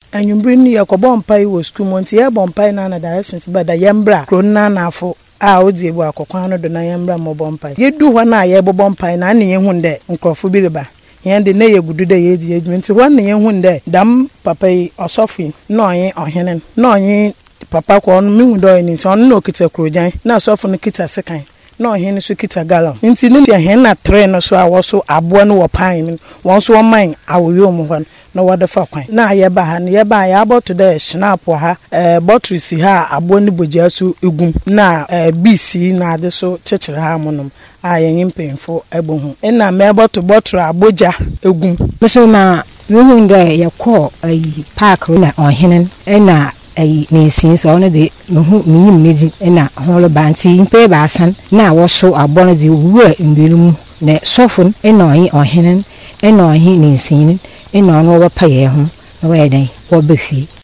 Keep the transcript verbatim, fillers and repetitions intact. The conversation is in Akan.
anwumbere ni yakobɔ mpai wo school monti ye bɔ mpai na na directions ba da yembra kro na na afo a odi ebu akokwan no do na yembra mo bɔ mpai yedu hɔ na ye bɔ mpai na ne yehu ndɛ nkrɔfo bi reba yende na ye gudu da ye di edwuma nti hɔ na yehu ndɛ dam papa yi ɔsɔfo na ɔye ɔhene na ɔye papa ko no mehu do ni so no kita krojan na ɔsɔfo no kita sekan na ɔhene so kita galon nti ne ɔhene na tre no so a wɔ so aboa no wɔ pan mi wɔn so ɔman awoyo mu hɔ na wɔde fa kwan na ye ba ha na ye ba ya botto da snap ha eh bottle si ha aboa no bogya so egum na eh bc na ade so chechire ha monom a ye mpemfo ebohu na me bottle bottle abogya egum so na mehu nda ye kɔ ayi park na ɔhene na ayi nensin so no de mehu miyim meji na holo banti mpe ba san na wo so aboa no de wura mbirum na sofun na ɔyi ɔhene na ɔhi nensin ina ono wa paye ho na wa dan wo befi